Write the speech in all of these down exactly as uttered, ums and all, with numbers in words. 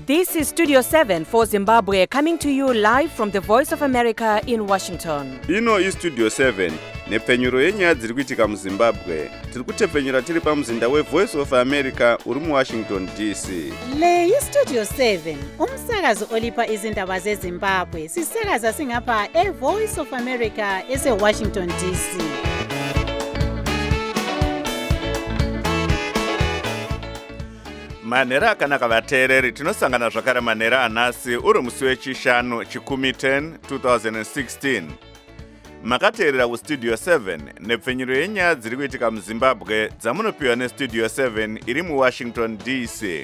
This is Studio seven for Zimbabwe, coming to you live from the Voice of America in Washington. Ino is Studio seven, nepfenyuro yenyaya dziri kuitika muZimbabwe. Tiri kutepfenyura tiri pamuzinda we Voice of America uri mu Washington D C. Le yi Studio seven, umsakazo olipa izindaba zeZimbabwe. Sisakaza singapha e Voice of America ese Washington D C. Manera akanaka vateereri, tinosangana zvakare manera anhasi uri musi wechishanu chikumi ten twenty sixteen. Makateerera kuStudio seven nepfenyuro yenyaya dziri kuitika muZimbabwe dzamunopiwa neStudio seven iri muWashington D C.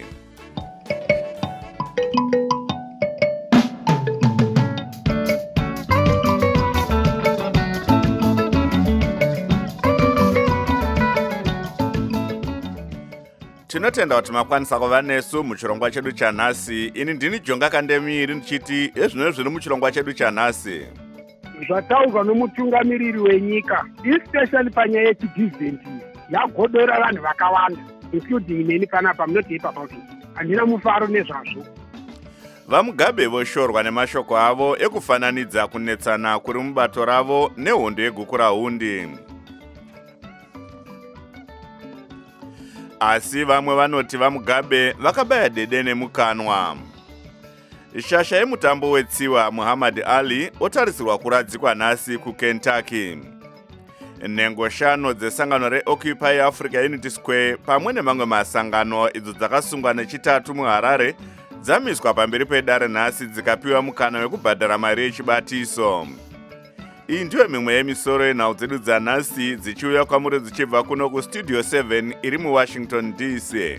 Tinotenda kuti makwanisa kuva nesu muchirongwa chedu chanhasi. Ini ndini Jonga Kandemiri ndichiti ezvino zviri muchirongwa chedu chanhasi. Zvataurwa nomutungamiriri wenyika, especially panyaya yechidhivhenti, yagodora vanhu vakawanda, including neni panapa munoti about it. Handina mufaro nezvazvo. VaMugabe voshorwa nemashoko avo ekufananidza kunetsana kuri mubato ravo nehondo yeGukurahundi. Asi vamwe vanoti vaMugabe vakabaya dede nemukanwa. Shasha yemutambo wetsiwa Muhammad Ali otarisirwa kuradzikwa nhasi kuKentucky. Nhengo shanu dzesangano reOccupy Africa Unity Square pamwe nemamwe masangano idzo dzakasungwa nechitatu muHarare dzamiswa pamberi pedare nhasi dzikapiwa mukana wekubhadhara mari yechibatiso. Iyi ndiyo mimwe yemisoro yenhau dzedu dzanhasi dzichiuya kwamuri dzichibva kuno kuStudio seven iri muWashington D C.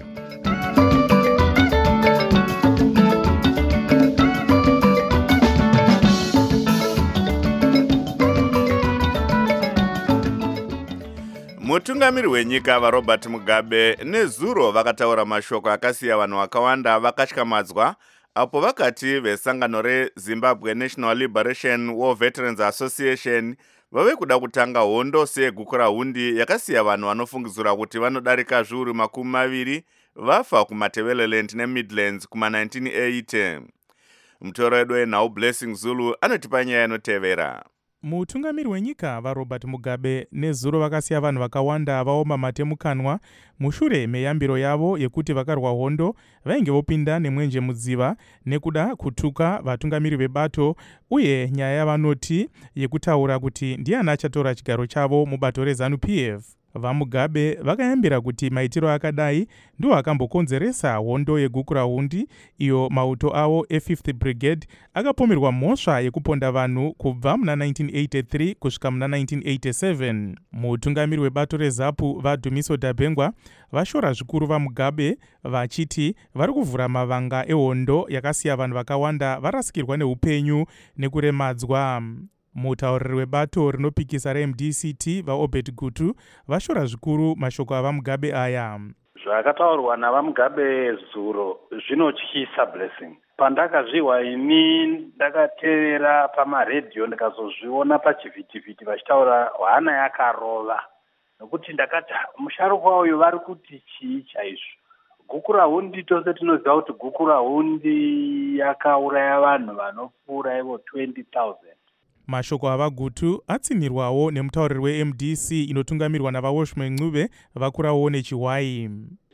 Mutungamiri wenyika vaRobert Mugabe nezuro vakataura mashoko akasiya vanhu vakawanda vakatyamadzwa apo vakati vesangano reZimbabwe National Liberation War Veterans Association vave kuda kutanga hondo seGukurahundi yakasiya vanhu vanofungidzira kuti vanodarika zviuru makumi maviri vafa kuMatabeleland neMidlands kuma nineteen eighty. Mutoro wedu wenhau Blessing Zulu anotipa nyaya inotevera. Mutungamiri wenyika vaRobert Mugabe nezuro vakasiya vanhu vakawanda vaoma mate mukanwa mushure meyambiro yavo yekuti vakarwa hondo vainge vopinda nemwenje mudziva nekuda kutuka vatungamiri vebato uye nyaya yavanoti yekutaura kuti ndiani achatora chigaro chavo mubato reZANU P F. VaMugabe vakayambira kuti maitiro akadai ndiwo akambokonzeresa hondo yeGukurahundi iyo mauto avo e-fifth Brigade akapomerwa mhosva yekuponda vanhu kubva muna nineteen eighty-three kusvika muna nineteen eighty-seven. Mutungamiri webato reZAPU vaDumiso Dabengwa vashora zvikuru vaMugabe vachiti vari kuvhura mavanga ehondo yakasiya vanhu vakawanda varasikirwa neupenyu nekuremadzwa. Mutauriri webato rinopikisa reM D C T vaObed Gutu vashora zvikuru mashoko avaMugabe aya. Zvakataurwa navaMugabe zuro zvinotyisa Blessing. Pandakazviwa ini ndakateerera pamaredhiyo ndikazozviona pachivhitivhiti vachitaura hwana yakarova. Nokuti ndakati musharukwa uyu vari kuti chii chaizvo. Gukurahundi tose tinoziva kuti Gukurahundi yakauraya vanhu vanopfuura ivo twenty thousand. Mashoko avaGutu atsinirwawo nemutauriri weM D C inotungamirwa navaWashman Ncube vakurawo nechiwai.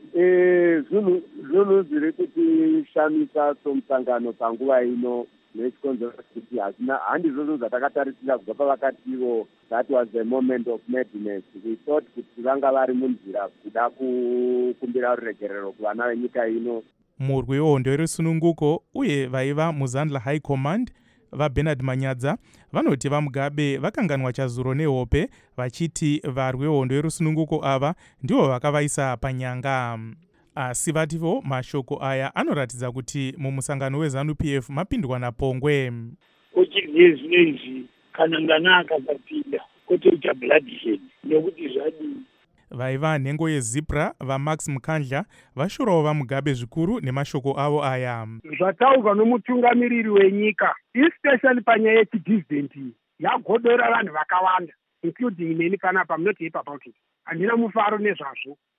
Eh zvinhu zvinhu zviri kuti shamisa somusangano panguva ino nechikonzero kuti hazina handizvo zvatakatarisira kubva pavakativo that was a moment of madness. We thought kuti vanga vari munzira kuda kukumbira ruregerero kuvana venyika ino. Murwi wehondo yerusununguko uye vaiva muZandla High Command vaBernard Manyadza vanoti vaMugabe vakanganwa chazuro nehope vachiti varwi vehondo yerusununguko ava ndivo vakavaisa panyanga. Asi vativo mashoko aya anoratidza kuti mumusangano weZANU P F mapindwa napongwe. Uchidye zvinezvi kana ngana akasapinda kuti ucha bloodshed nekuti zvadini. Vaiva nhengo yeZipra vaMax Mukandla vashorawo vaMugabe zvikuru nemashoko avo aya. Zvataurwa nomutungamiriri wenyika, especially panyaya yechidhivhenti, yagodora vanhu vakawanda, including neni panapa munoti about it. Handina mufaro nezvazvo.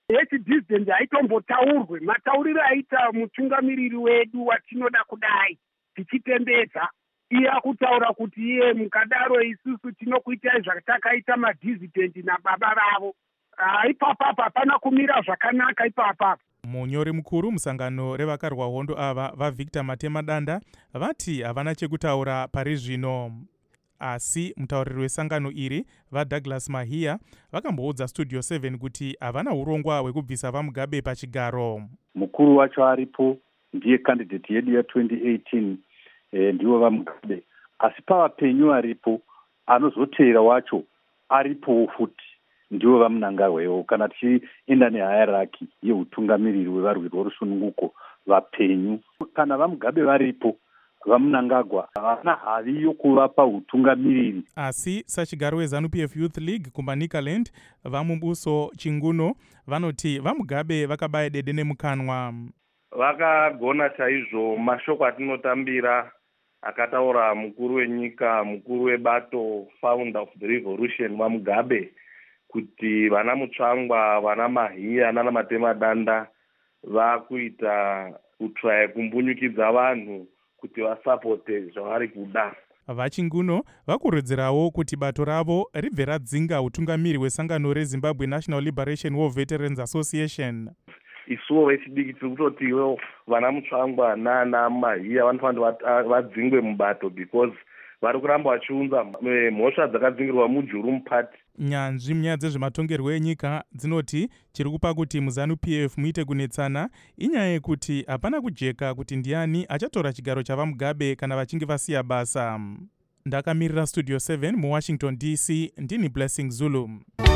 yechidhizidendi haitombotaurwe matauriro aita mutungamiriri wedu watinoda kudai tichitembedza iye akutaura kuti iye mukadaro isusu tinokuitai zvatakaita madhizidendi nababa vavo. Ipapapa hapana kumira zvakanaka ipapapa. Munyori mukuru musangano revakarwa hondo ava vaVictor Matemadanda vati havana chekutaura pari zvino. Asi mutauriri wesangano iri vaDouglas Mahia vakamboudza Studio seven kuti havana urongwa hwekubvisa vaMugabe pachigaro. Mukuru wacho aripo, ndiye candidate yedu ya twenty eighteen, e, ndiwo vaMugabe. Asi pavapenyu aripo, anozoteera wacho aripo futi, ndiwo vaMnangagwawo. Kana tichienda nehierarchy yeutungamiriri wevarwiri vorusununguko vapenyu, kana vaMugabe varipo, vaMnangagwa havana havi yokuvapa utungamiriri. Asi sachigaro weZANU-P F Youth League kuManicaland vaMumbuso Chinguno vanoti vaMugabe vakabaya dede nemukanwa. Vakagona chaizvo mashoko atinotambira akataura mukuru wenyika, mukuru webato, founder of the revolution vaMugabe, kuti vana Mutsvangwa, vana Mahia nana Matemadanda vakuita kutraya kumbunyukidza vanhu kuti vasapote zvavari kuda. VaChinguno vakurudzirawo kuti bato ravo ribve radzinga utungamiri hwesangano reZimbabwe National Liberation War Veterans Association. Isuwo vechidiki tiri kutotiwo vana Mutsvangwa nana Mahia vanofanira vadzingwe mubato because vari kuramba vachiunza mhosva dzakadzingirwa muJurum Party. Nyanzvi munyaya dzezvematongerwo enyika dzinoti chiri kupa kuti muZANU-P F muite kunetsana inyaya yekuti hapana kujeka kuti ndiani achatora chigaro chavaMugabe kana vachinge vasiya basa. Ndakamirira Studio seven muWashington D C, ndini Blessing Zulu.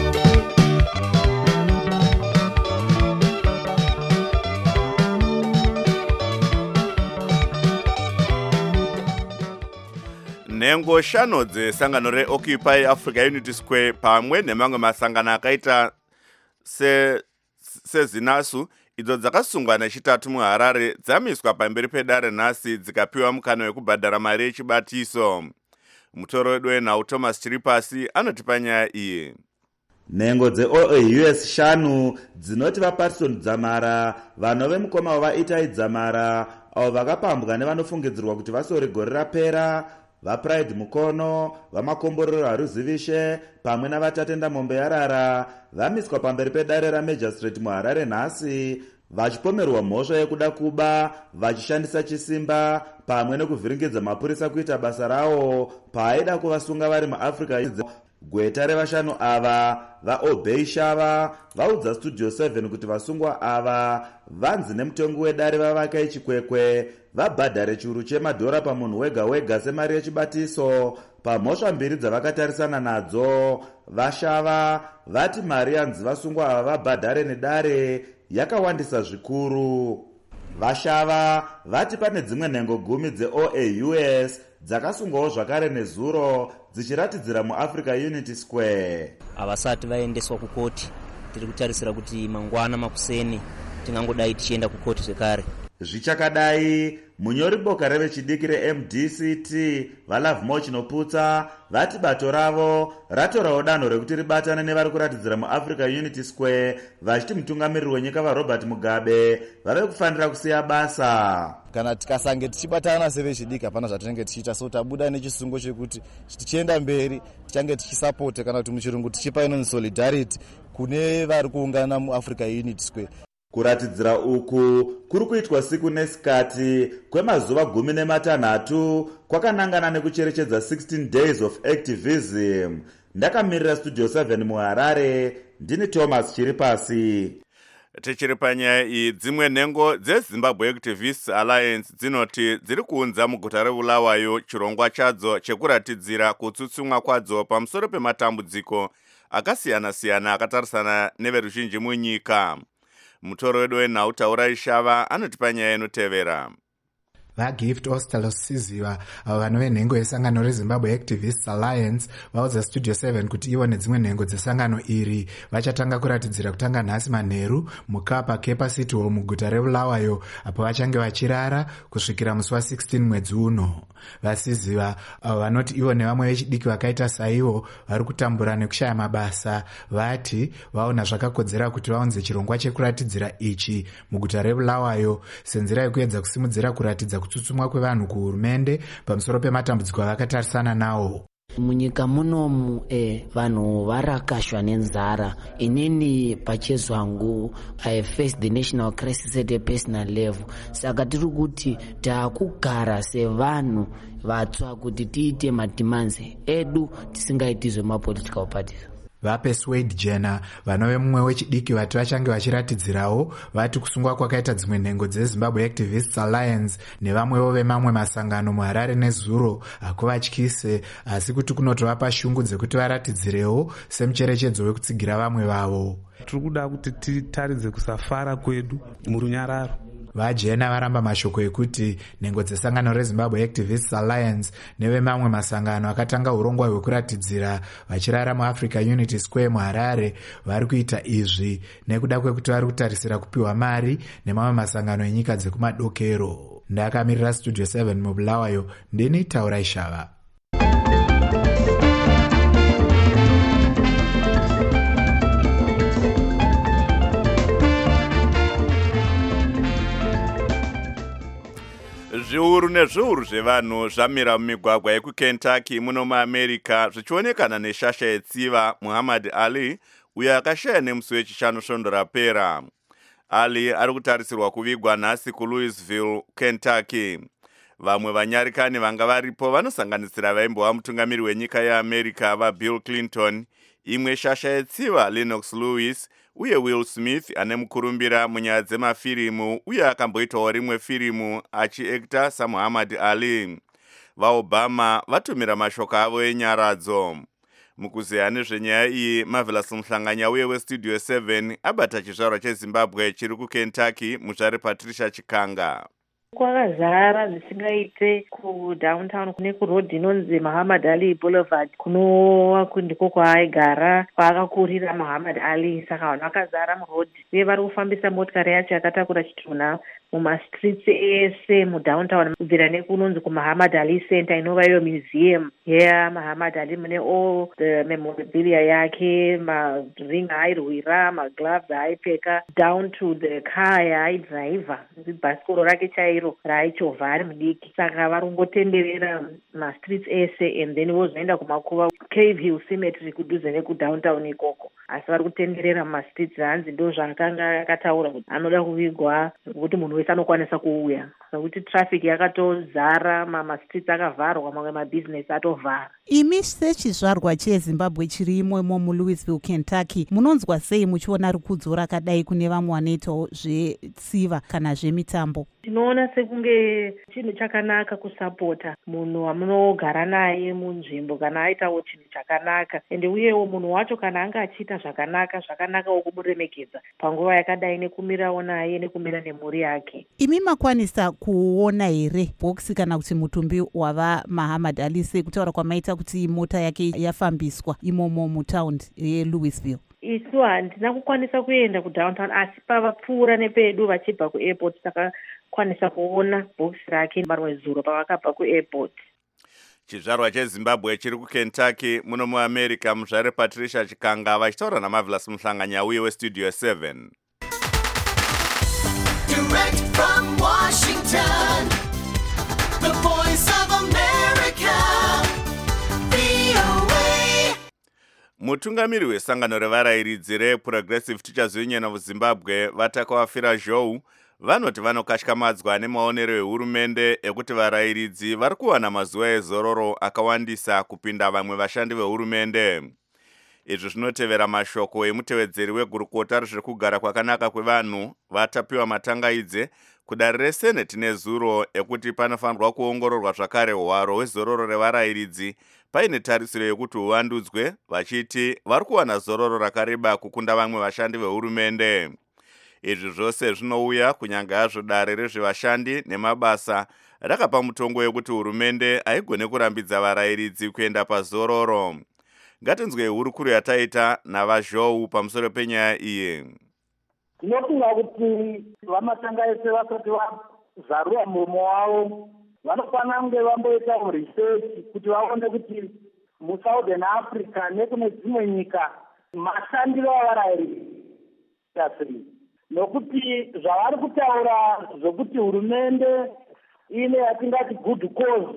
Nengo shano dzesangano reOccupy Africa Unity Square pamwe nemamwe masangano akaita se sezinasu idzo dzakasungwa nechitatu muHarare dzamiswa pamberi pedare nhasi dzikapiwa mukana wekubhadhara mari yechibatiso. Mutoro wedu wenhau Thomas Chiripasi anoti panyaya iyi. Nhengo dzeO A U S shanu dzinoti vaPatson Dzamara, vanove mukoma wavaItai Dzamara, avo vakapambwa nevanofungidzirwa kuti vasori gore rapera, vaPride Mukono, vamakomborero Haruzivishe, pamwe navaTatenda Mombe Yarara, vamiswa pamberi pedare raMagistrate muHarare nhasi, vachipomerwa mhosva yekuda kuba, vachishandisa chisimba, pamwe nekuvhiringidza mapurisa kuita basa rawo, paaida kuvasunga vari muAfrica. Gweta revashanu ava, vaObey Shava, vaudza Studio seven kuti vasungwa ava vanzi nemutengo wedare vavaka ichikwekwe, vabhadhare chiuru chemadhora pamunhu wega wega semari yechibatiso pamhosva mbiri dzavakatarisana nadzo. Vashava vati mari yanzi vasungwa ava vabhadhare nedare yakawandisa zvikuru. Vashava vati pane dzimwe nhengo gumi dzeO A U S dzakasungwawo zvakare nezuro dzichiratidzira muAfrica Unity Square. Havasati vaendeswa kukoti, tiri kutarisira kuti mangwana makuseni tingangodai tichienda kukoti zvekare. Zvichakadai, munyori boka revechidiki reM D C T vaLovemore Chinoputsa vati bato ravo ratorawo danho rekuti ribatane nevari kuratidzira muAfrica Unity Square vachiti mutungamiriri wenyika vaRobert Mugabe vave kufanira kusiya basa. Kana tikasange tichibatana sevechidiki hapana zvatinenge tichiita, so tabuda nechisungo chekuti tichienda mberi tichange tichisapote kana kuti muchirungu tichipa inonzi solidarity kune vari kuungana muAfrica Unity Square. Kuratidzira uku kuri kuitwa siku nesikati kwemazuva gumi nematanhatu kwakanangana nekucherechedza sixteen days of activism. Ndakamirira Studio seven muHarare, ndini Thomas Chiripasi. Tichiri panyaya iyi, dzimwe nhengo dzeZimbabwe Activists Alliance dzinoti dziri kuunza muguta reBulawayo chirongwa chadzo chekuratidzira kutsutsumwa kwadzo pamusoro pematambudziko akasiyana-siyana akatarisana neveruzhinji munyika. Mutoro wedu wenhau Taurai Shava anoti panyaya inotevera. vagift ostalosiziva avo vanove nhengo yesangano rezimbabwe activists alliance vaudza studio seven kuti ivo nedzimwe nhengo dzesangano iri vachatanga kuratidzira kutanga nhasi manheru mukapa capacity hall muguta rebulawayo apo vachange vachirara kusvikira musi wa16 mwedzi uno. Vasiziva avo vanoti ivo nevamwe vechidiki vakaita saivo vari kutambura nekushaya mabasa vati vaona zvakakodzera kuti vaunze chirongwa chekuratidzira ichi muguta rebulawayo senzira yekuedza kusimudzira kuratidza kutsutsumwa kwevanhu kuhurumende pamusoro pematambudziko avakatarisana nawo. Munyika munomu eh, vanhu varakashwa nenzara. Inini pachezo hangu I faced the national crisis at a personal level. Saka tiri kuti takugara sevanhu vatsva kuti tiite mademands edu tisingaiti zvemapolitical parties. Vapersuade Jenner vanove mumwe wechidiki vati vachange vachiratidzirawo vati kusungwa kwakaita dzimwe nhengo dzezimbabwe activists alliance nevamwewo vemamwe masangano muharare nezuro hakuvatyise asi kuti kunotovapa shungu dzekuti varatidzirewo semucherechedzo wekutsigira vamwe vavo. Tiri kuda kuti titaridze kusafara kwedu murunyararo. Vajena varamba mashoko ekuti nhengo dzesangano rezimbabwe activists alliance nevemamwe masangano akatanga urongwa hwekuratidzira vachirara muafrica unity square muharare vari kuita izvi nekuda kwekuti vari kutarisira kupiwa mari nemamwe masangano enyika dzekumadokero. Ndakamirira studio seven mubulawayo ndini Taura Ishava. Zviuru nezviuru zvevanhu zvamira mumigwagwa yekuKentucky muno muAmerica zvichionekana neshasha yetsiva Muhammad Ali uyo akashaya nemusi wechishanu svondo rapera. Ali ari kutarisirwa kuvigwa nhasi kuLouisville, Kentucky. Vamwe vanyarikani vanga varipo vanosanganisira vaimbova mutungamiri wenyika yeAmerica vaBill Clinton, imwe shasha yetsiva Lennox Lewis uye Will Smith ane mukurumbira munyaya dzemafirimu uye akamboitawo rimwe firimu achiekta saMuhammad Ali. VaObama vatumira mashoko avo enyaradzo. Mukuzeya nezvenyaya iyi Marvelous Muhlanganya uye weStudio seven abata chizvarwa cheZimbabwe chiri kuKentucky muzvare Patricia Chikanga. Kwakazara zvisingaite kudowntown kune kurodhi inonzi Muhammad Ali Boulevard kunova ndiko kwaaigara kwaakakurira Muhammad Ali. Saka vanhu vakazara murodhi uye vari kufambisa motikari yacho yakatakura chitunha mumastreets ese mudowntown kubvira nekunonzi kuMuhammad Ali Center inova iyo museum yaMuhammad Ali mune all the memorabilia yake, maring aairwira, magloves aaipfeka, down to the car yaaidhiraivha, bhasikoro rake chairo raaichovha ari mudiki. Saka vari kungotenderera mastreets ese and then vozoenda kumakuva Cave Hill Cemetery kudhuze nekudowntown ikoko. Asi vari kutenderera mumastreets hanzi ndo zvaakanga akataura kuti anoda kuvigwa kuti munhu wese anokwanisa kuuya. Nokuti traffic yakatozara, mamastreets akavharwa, mamwe mabusiness atovhara. Imi sechizvarwa cheZimbabwe chiri imomo muLouisville, Kentucky, munonzwa sei muchiona rukudzo rakadai kune vamwe vanoitawo zvetsiva kana zvemitambo? Tinoona sekunge chinhu chakanaka kusapota munhu wamunogara naye munzvimbo kana aitawo chinhu chakanaka, ende uyewo munhu wacho kana anga achiita zvakanaka zvakanakawo kumuremekedza panguva yakadai nekumirawo naye nekumira nemhuri yake. Imi makwanisa kuona here bhokisi kana kuti mutumbi wava Muhammad Ali sekutaura kwamaita kuti mota yake yafambiswa imomo mutaundi yeLouisville? Isu handina kukwanisa kuenda kudowntown asi pavapfuura nepedu vachibva kuairport takakwanisa kuona bhokisi rake marwe zuro pavakabva kuairport. Chizvarwa cheZimbabwe chiri kuKentucky muno muAmerica muzvare Patricia Chikanga vachitaura naMarvelous Muhlanganya uye weStudio seven. Direct from Washington, the voice of America, V O A. Mutungamiri wesangano revarairidzi reProgressive Teachers Union of Zimbabwe Vatakawafira Zhou vanoti vanokashkamadzwa nemaonero ehurumende ekuti varairidzi vari kuwana mazuva ezororo akawandisa kupinda vamwe vashandi vehurumende. Izvi zvinotevera mashoko emutevedzeri wegurukota rezvekugara kwakanaka kwevanhu vatapiwa matangaidze kudare reseneti nezuro ekuti panofanirwa kuongororwa zvakare hwaro hwezororo revarairidzi paine tarisiro yekuti huvandudzwe, vachiti vari kuwana zororo rakareba kukunda vamwe vashandi vehurumende. Izvi zvose zvinouya kunyange hazvo dare rezvevashandi nemabasa rakapa mutongo wekuti hurumende haigone kurambidza varayiridzi kuenda pazororo. Ngatinzwe hurukuro yataita navazhou pamusoro penyaya iyi. Tinofunga kuti vamatanga ese vasati vazarura muromo wavo vanofanira kunge vamboita research kuti vaone kuti muSouthern Africa nekune dzimwe nyika mashandiro avarayiri sei, nokuti zvavari kutaura zvokuti hurumende ine yatingati good cause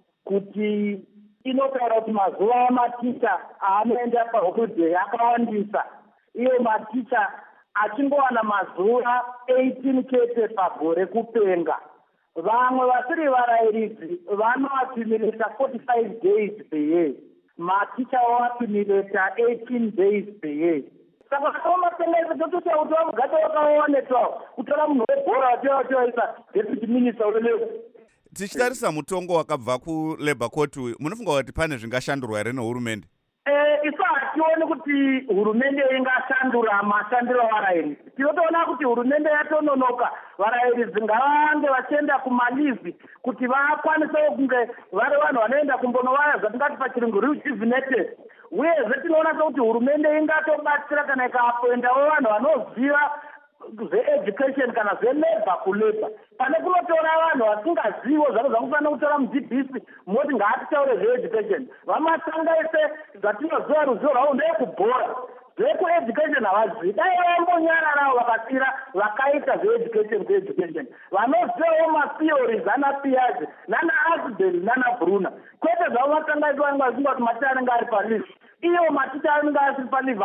kuti inotaura kuti mazuva amaticha aanoenda paholiday akawandisa, iyo maticha achingowana mazuva eighteen chete pagore kupenga. Vamwe vasiri varayiridzi vanoaccumulata forty-five days per year, maticha oaccumulata eighteen days per year. Saka kamatengezo totoita kuti vamugata vakaonetwa kutora munhu webhora atiwaisa deputy minister ulelevo. Tichitarisa mutongo wakabva kuLabour Court, munofunga kuti pane zvingashandurwa here nehurumende? Eh, isu hationi kuti hurumende ingashandura mashandiro avarayiridzi. Tinotoona kuti hurumende yatononoka, varayiridzi ngavange vachienda kumalizi kuti vakwanise kunge vari vanhu vanoenda kumbonovaya zvatingati pachirungu rejuvenated. Uyezve tinoona kuti hurumende ingatobatsira kana ikapoendawo vanhu vanoziva zveeducation kana zvelabor kulabor. Pane kunotora vanhu vasingazivo zvaro zvakufanira kutora mudzidzisi moti ngaatitaure zveeducation. Vamatanga ese zvatinoziva ruzivo rwavo ndeyekubhora, zvekueducation havazivi. Dai vambonyararawo vakasira vakaita zveeducation kueducation, vanozivawo matheories ana Piaget nana Asbel nana Brunner, kwete zvavo matanga ese vanenge vachifunga kuti maticha anenge ari palivhi. Iyo maticha anenge asiri palivhi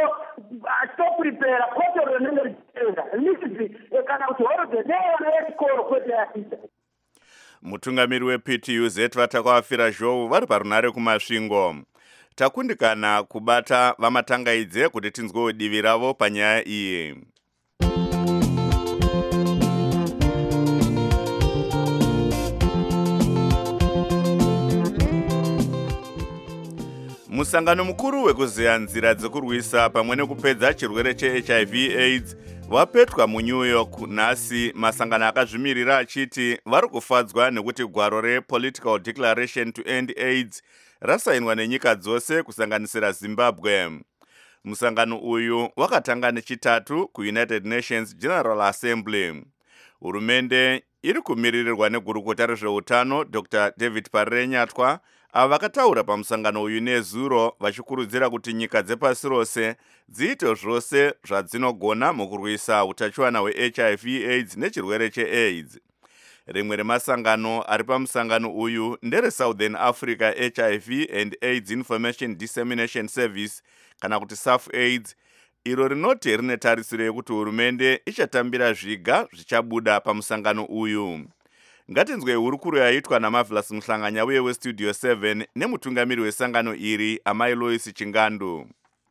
achitoprepara koto rinenge richitenda livhi kana kuti holiday nevana vechikoro kwete yaticha. Mutungamiri weP T U Z vatakavafira zhou vari parunare kumasvingo. Takundikana kubata vamatangaidze kuti tinzwewo divi ravo panyaya iyi. Musangano mukuru wekuzeya nzira dzekurwisa pamwe nekupedza chirwere cheH I V AIDS wapetwa muNew York nhasi, masangano akazvimirira achiti vari kufadzwa nekuti gwaro rePolitical Declaration to End AIDS rasainwa nenyika dzose kusanganisira Zimbabwe. Musangano uyu wakatanga nechitatu kuUnited Nations General Assembly. Hurumende iri kumiririrwa negurukota rezveutano Doctor David Parenyatwa, ava vakataura pamusangano uyu nezuro vachikurudzira kuti nyika dzepasi rose dziite zvose zvadzinogona mukurwisa utachiwana hweH I V AIDS nechirwere cheAIDS. Rimwe remasangano ari pamusangano uyu ndere Southern Africa H I V and AIDS Information Dissemination Service kana kuti SAFAIDS, iro rinoti rine tarisiro yekuti hurumende ichatambira zviga zvichabuda pamusangano uyu. Ngatinzwe hurukuro yaitwa naMarvelous Muhlanganya uye weStudio seven nemutungamiri wesangano iri Amai Lois Chingandu.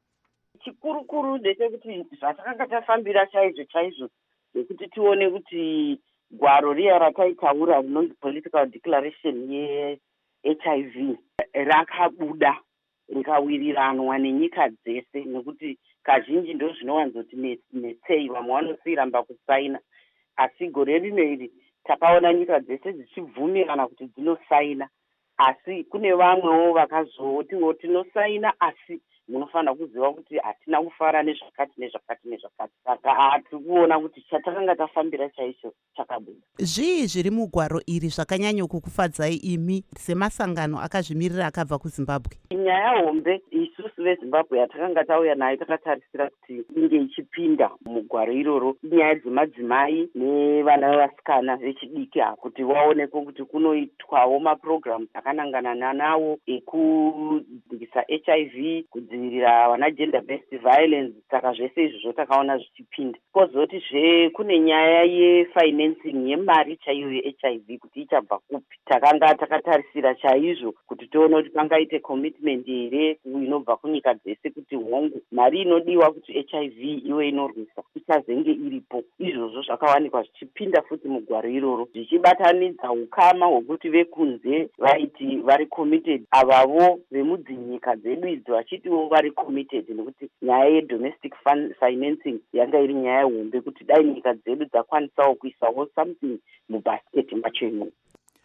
Chikurukuru ndechekuti zvatakanga tafambira chaizvo chaizvo nekuti tione kuti gwaro riya rataitaura rinonzi Political Declaration yeH I V rakabuda rikawiriranwa nenyika dzese, nekuti kazhinji ndo zvinowanzoti netsei, vamwe vanosiramba kusaina, asi gore rino iri takaona nyika dzese dzichibvumirana kuti dzinosaina, asi kune vamwewo vakazotiwo tinosaina asi munofanira kuziva kuti hatina kufara nezvakati nezvakati nezvakati. Saka hatiri kuona kuti chatakanga tafambira chaicho chakabuda. Zvii zviri mugwaro iri zvakanyanyo kukufadzai imi semasangano akazvimirira akabva kuZimbabwe? Nyaya hombe isusu veZimbabwe yatakanga tauya nayo takatarisira kuti inge ichipinda mugwaro iroro nyaya dzemadzimai nevana vevasikana vechidiki, kuti vaonekwe kuti kunoitwawo maprograms akanangana nawo ekudzingisa H I V, kudzivirira vana gender based violence. Saka zvese izvozvo takaona zvichipinda. Kozoti zve kune nyaya yefinancing yemari chaiyo yeH I V kuti ichabva kupi. Takanga takatarisira chaizvo kuti tione kuti pangaite commitment here inobva kunyika dzese kuti hongu mari inodiwa kuti H I V iwe inorwisa ichazenge iripo. Izvozvo zvakawanikwa zvichipinda futi mugwaro iroro, zvichibatanidza ukama hwekuti vekunze vaiti vari committed, avavo vemudzinyika dzedu idzi vachitiwo vari committed, nekuti nyaya yedomestic financing yanga iri nyaya hombe kuti dai nyika dzedu dzakwanisawo kuisawo something mubasket macho imo.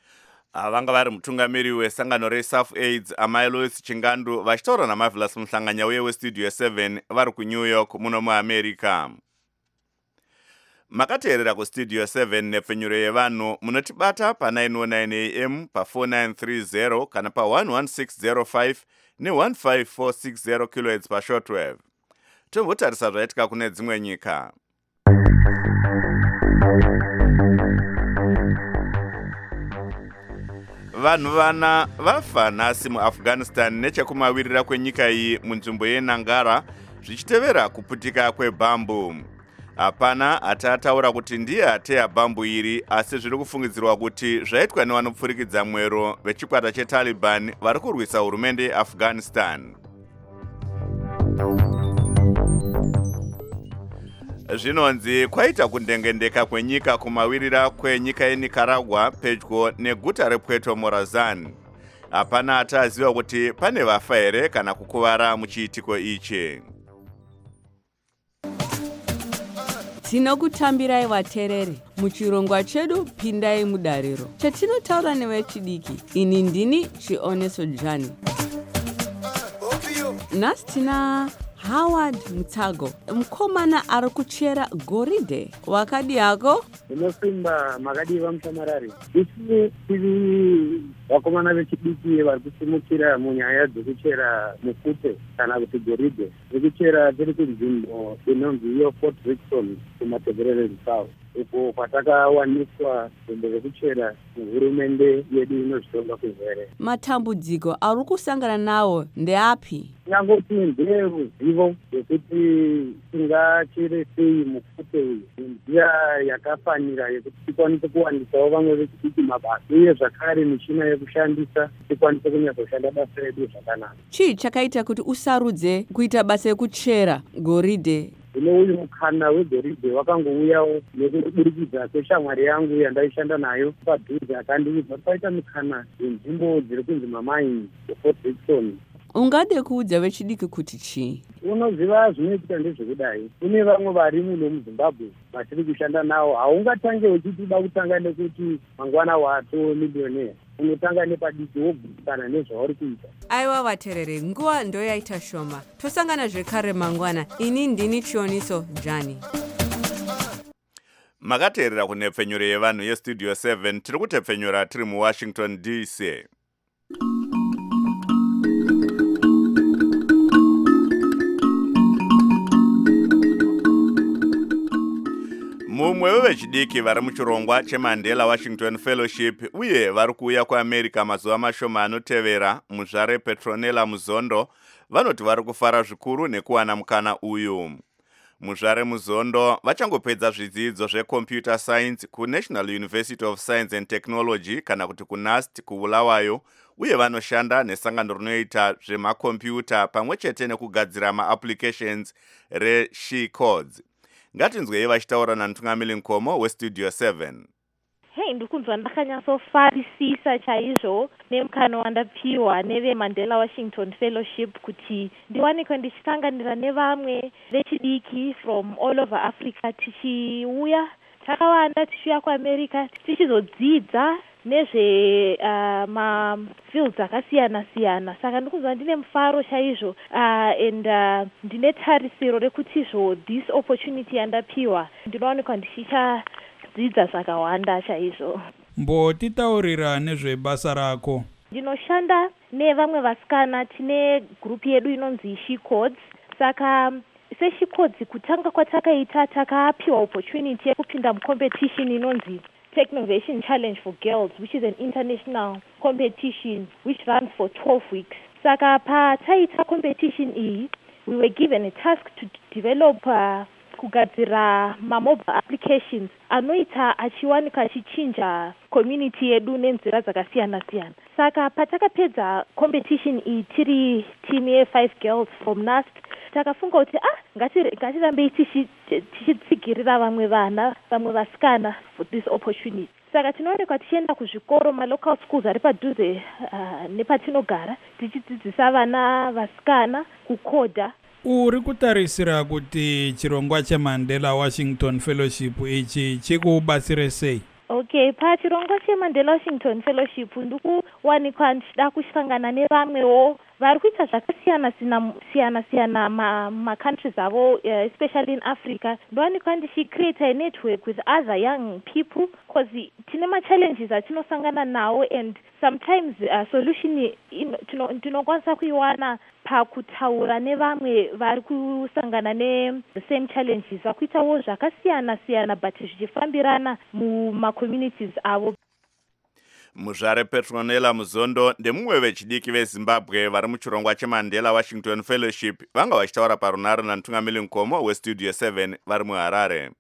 vanga vari mutungamiri wesangano reSAF AIDS amai Lois Chingandu vachitaura naMarvelous Muhlanganya uye westudio seven vari kuNew York muno muAmerica. Makateerera kustudio seven nepfenyuro yevanhu munotibata pa nine oh nine a m pa four nine three zero kana pa one one six zero five ne one five four six zero kilohertz pa shortwave. Tombotarisa zvaitika kune dzimwe nyika. Vanhu vana vafa nhasi muAfghanistan nechekumawirira kwenyika iyi munzvimbo yeNangara zvichitevera kuputika kwebhambu. Hapana atataura kuti ndiye ateya bhambu iri, asi zviri kufungidzirwa kuti zvaitwa nevanopfurikidza mwero vechikwata cheTaliban vari kurwisa hurumende yeAfghanistan. Zvinonzi kwaita kundengendeka kwenyika kumawirira kwenyika yeNicaragua pedyo neguta rePuerto Morazan. Hapana ataziva kuti pane vafa here kana kukuvara muchiitiko ichi. Tinokutambirai vateereri muchirongwa chedu pindai mudariro chetinotaura nevechidiki. Ini ndini Chioneso Jani. Nhasi tina Howard Mutsago, mukomana ari kuchera goridhe. Wakadi yako? Inosimba makadiva mutamarari. Isi tiri vakomana vechidiki vari kusimukira munyaya dzekuchera mufute kana kuti goridhe. Zvekuchera tiri kunzvimbo inonzi iyo Fort Rickson kumateverere eSouth. Uko kwatakawaniswa nzvimbo dzekuchera muhurumende yedu inozvitonga kuzere. Matambudziko ari kusangana nawo ndeapi? Nyangoti nderuzivo yekuti tingachere sei mufute uyu nenzira yakafanira yekuti tikwanise kuwanisawo vamwe vechidiki mabasa uye zvakare michina yekushandisa tikwanise kunyazoshanda basa redu zvakanaka. Chii chakaita kuti usarudze kuita basa yekuchera goridhe? Ine uyu mukana wegoridhe wakangouyawo nekuburikidza kweshamwari yangu yandaishanda nayo padhuze akandiudza paita mukana wenzvimbo dziri kunzi mamaini eFort Rickson. Ungade kuudza vechidiki kuti chii? Unoziva zvinoitika ndezvekudai. Kune vamwe vari muno muZimbabwe vatiri kushanda nawo. Haungatange uchiti uda kutanga nekuti mangwana wato miliyonea. Unotanga nepadiki wogutana nezvauri kuita. Aiwa vateereri, nguva ndo yaita shoma. Tosangana zvekare mangwana. Ini ndini Chioniso Jani. Makateerera kunepfenyuro yevanhu yestudio seven tiri kutepfenyura tiri muWashington D C. Mumwe wevechidiki vari muchirongwa cheMandela Washington Fellowship uye vari kuuya kuAmerica mazuva mashoma anotevera, muzvare Petronella Muzondo vanoti vari kufara zvikuru nekuwana mukana uyu. Muzvare Muzondo vachangopedza zvidzidzo zveComputer Science kuNational University of Science and Technology kana kuti kuNUST kuBulawayo, uye vanoshanda nesangano rinoita zvemakombiyuta pamwe chete nekugadzira maapplications reShe Codes. Ngatinzwei vachitaura namutungamiri Nkomo westudio seven. Hey, ndikunzwa ndakanyatsofarisisa chaizvo nemukana wandapiwa neveMandela Washington Fellowship kuti ndiwanikwe ndichisanganira nevamwe vechidiki from all over Africa tichiuya takawanda tichiuya kuAmerica tichizodzidza nezve uh, mafields akasiyana siyana. Saka ndikunzwa ndine mufaro chaizvo uh, and uh, ndine tarisiro rekutizvo this opportunity yandapiwa ndinowanikwa ndichichadzidza zvakawanda chaizvo. Mbotitaurira nezvebasa rako. Ndinoshanda nevamwe vasikana, tine group yedu inonzi She Codes. Saka seShe Codes kutanga kwatakaita takapiwa opportunity yekupinda mucompetition inonzi Technovation Challenge for Girls, which is an international competition which runs for twelve weeks. Saka pa taita competition iyi, we were given a task to develop uh, kugadzira ma-mobile applications anoita achiwanika achichinja community yedu nenzira dzakasiyana siyana. Saka patakapedza competition iyi tiri team ye five girls from NUST, takafunga kuti ah ngatirambei tichitsigirira vamwe vana vamwe vasikana for this opportunity. Saka tinoonekwa tichienda kuzvikoro ma-local schools ari padhuze uh, nepatinogara tichidzidzisa vana vasikana kukodha. Uri kutarisira kuti chirongwa cheMandela Washington Fellowship ichi chikubatsire sei? Okay, pachirongwa cheMandela Washington Fellowship ndikuwanikwa ndichida kusangana nevamwewo vari kuita zvakasiyana siyana siyana macountries avo, uh, especially in Africa. Ndowanikwa ndichicreate a network with other young people because tine machallenges atinosangana nawo, and sometimes uh, solution tinokwanisa kuiwana pakutaura nevamwe vari kusangana ne the same challenges vakuitawo zvakasiyana siyana but zvichifambirana mumacommunities avo. Muzvare Petronella Muzondo ndemumwe vechidiki veZimbabwe vari muchirongwa cheMandela Washington Fellowship vanga vachitaura parunhare namutungamiri mukoma weStudio seven vari muHarare.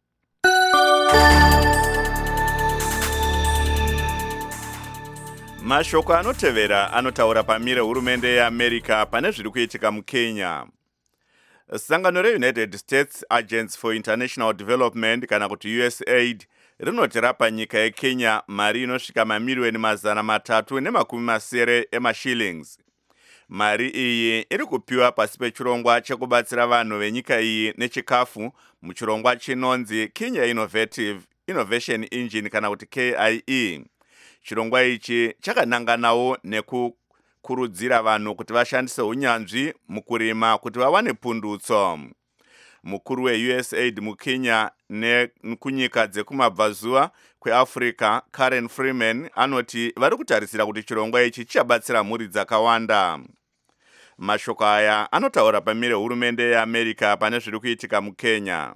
Mashoko anotevera anotaura pamire hurumende yeAmerica pane zviri kuitika muKenya. Sangano reUnited States Agents for International Development kana kuti U S A I D rinoti rapa nyika yeKenya mari inosvika mamiliyoni mazana matatu nemakumi masere emashillings. Mari iyi iri kupiwa pasi pechirongwa chekubatsira vanhu venyika iyi nechikafu muchirongwa chinonzi Kenya Innovative Innovation Engine kana kuti K I E. Chirongwa ichi chakananganawo nekukurudzira vanhu kuti vashandise unyanzvi mukurima kuti vawane pundutso. Mukuru we-U S A I D muKenya nekunyika dzekumabvazuva kweAfrica Karen Freeman anoti vari kutarisira kuti chirongwa ichi chichabatsira mhuri dzakawanda. Mashoko aya anotaura pamire hurumende yeAmerica pane zviri kuitika muKenya.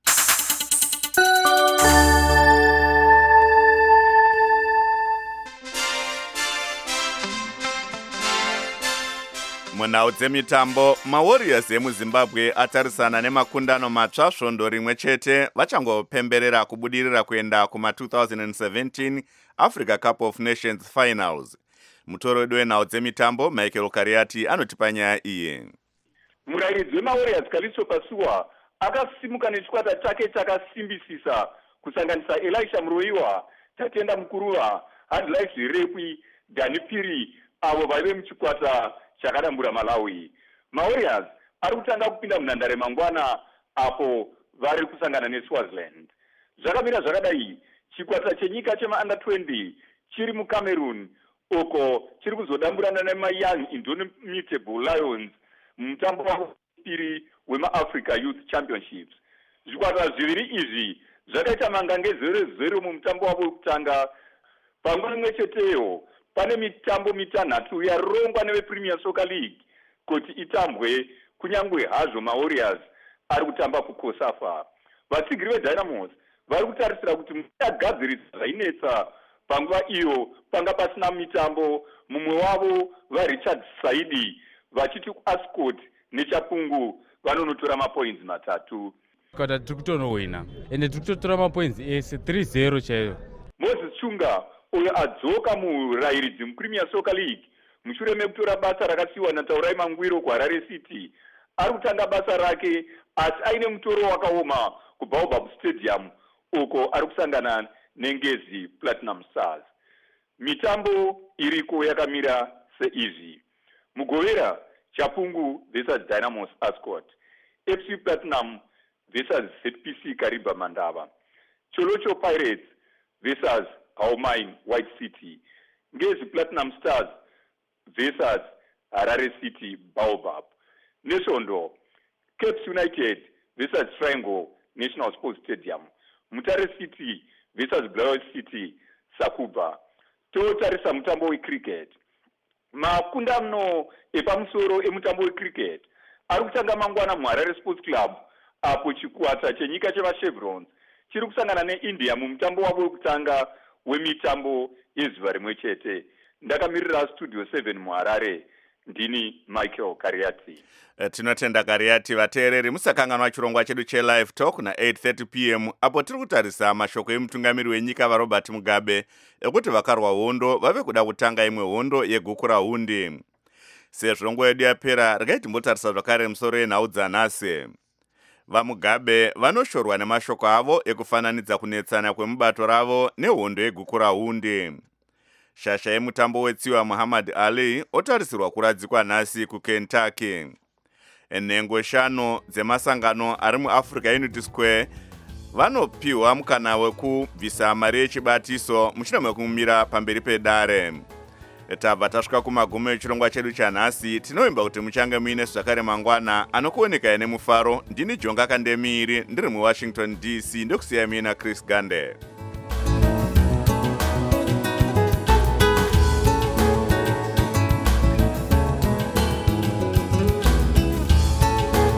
Munhau dzemitambo, maWarriors emuZimbabwe atarisana nemakundano matsva svondo rimwe chete vachangopemberera kubudirira kuenda kuma twenty seventeen Africa Cup of Nations Finals. Mutoredo wenhau dzemitambo Michael Kariati anotipa nyaya iyi. Murairidzi wemaWarriors Kalisto Pasuwa akasimuka nechikwata chake chakasimbisisa kusanganisa Elisha Muroiwa, Tatenda Mukuruva, Handlife Zvirekwi, Dani Piri avo vaive muchikwata chakadambura Malawi. MaWarriors ari kutanga kupinda munhandare mangwana apo vari kusangana neSwaziland. Zvakamira zvakadai, chikwata chenyika chema-under twenty chiri muCameroon uko chiri kuzodamburana nemaYoung Indomitable Lions mumutambo wapiri wemaAfrica Youth Championships. Zvikwata zviviri izvi zvakaita mangange zero zero mumutambo wavo wekutanga. Panguva imwe cheteyo pane mitambo mitanhatu yarongwa nevePremier Soccer League kuti itambwe kunyangwe hazvo maWarriors ari kutamba kuKosafa. Vatsigiri veDynamos vari kutarisira kuti mutagadzirisa zvainetsa panguva iyo panga pasina mitambo. Mumwe wavo vaRichard Saidi vachiti kuAscot neChapungu vanonotora mapoints matatu. Kata tiri kutonowina ende tiri kutotora mapoints ese three zero chaiyo. Moses Chunga uyo adzoka murairidzi muPremier Soccer League mushure mekutora basa rakasiyiwa naTaurai Mangwiro kuHarare City ari kutanga basa rake asi aine mutoro wakaoma kuBaobab Stadium uko ari kusangana neNgezi Platinum Stars. Mitambo iriko yakamira seizvi: Mugovera Chapungu versus Dynamos Ascot, F C Platinum versus Z P C Kariba Mandava, Cholocho Pirates versus Haumine White City, Ngezi Platinum Stars versus Harare City Baobab, Nesondo Capes United versus Triangle National Sports Stadium, Mutare City versus Blair City Sakuba. Totarisa mutambo wecricket. Makundano epamusoro emutambo wecricket ari kutanga mangwana muHarare Sports Club apo chikwata chenyika chemaChevrons chiri kusangana neIndia mumutambo wavo wekutanga wemitambo yezuva rimwe chete. Ndakamirira Studio seven muHarare, ndini Michael Kariati. Tinotenda Kariati. Vateereri musakanganwa chirongwa chedu cheLive Talk na eight thirty p m apo tiri kutarisa mashoko emutungamiri wenyika vaRobert Mugabe ekuti vakarwa hondo vave kuda kutanga imwe hondo yeguku rahundi. Sezvo nguva yedu yapera, regai timbotarisa zvakare musoro yenhau dzanhasi. VaMugabe vanoshorwa nemashoko avo ekufananidza kunetsana kwemubato ravo nehondo yeguku rahundi. Shasha yemutambo wetsiwa Muhammad Ali otarisirwa kuradzikwa nhasi kuKentucky. Nhengo shanu dzemasangano ari muAfrica Unity Square vanopiwa mukana wekubvisa mari yechibatiso mushure mekumira pamberi pedare. Tabva tasvika kumagumo echirongwa chedu chanhasi. Tinovimba kuti muchange muine zvakare mangwana anokuoneka ine mufaro. Ndini Jonga Kandemiri ndiri muWashington D C ndokusiyai mina Chris Gande.